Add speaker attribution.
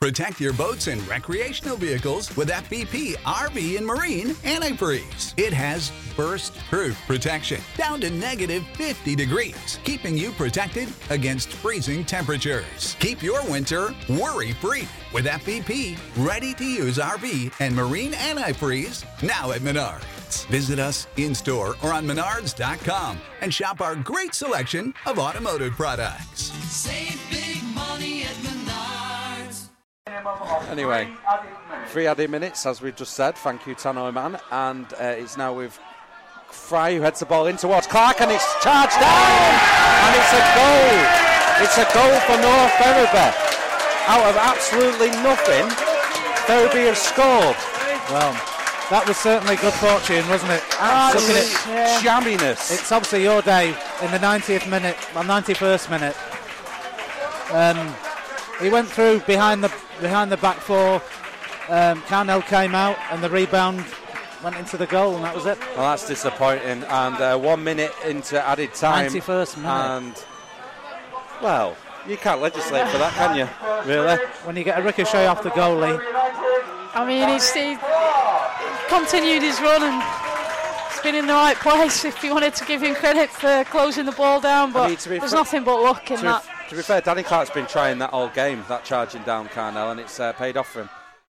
Speaker 1: Protect your boats and recreational vehicles with FVP RV and Marine Antifreeze. It has burst-proof protection down to negative 50 degrees, keeping you protected against freezing temperatures. Keep your winter worry-free with FVP ready-to-use RV and Marine Antifreeze now at Menards. Visit us in-store or on Menards.com and shop our great selection of automotive products.
Speaker 2: Save big money at Menards.
Speaker 3: Anyway, 3 added minutes, as we've just said. Thank you, Tanoiman. And it's now with Fry, who heads the ball in towards Clark, and it's charged down! And it's a goal! It's a goal for North Ferriby. Out of absolutely nothing, Ferriby have scored.
Speaker 4: Well, that was certainly good fortune, wasn't it?
Speaker 3: Absolute jamminess.
Speaker 4: It's obviously your day in the 90th minute, well, 91st minute. He went through behind the back four. Carnell came out, and the rebound went into the goal, and that was it.
Speaker 3: Well, that's disappointing. And 1 minute into added time.
Speaker 4: 91st minute.
Speaker 3: And, well, you can't legislate for that, can you? Really?
Speaker 4: When you get a ricochet off the goalie.
Speaker 5: I mean, he continued his run and he's been in the right place if you wanted to give him credit for closing the ball down, but there's nothing but luck in that.
Speaker 3: To be fair, Danny Clark's been trying that all game, that charging down Carnell, and it's paid off for him.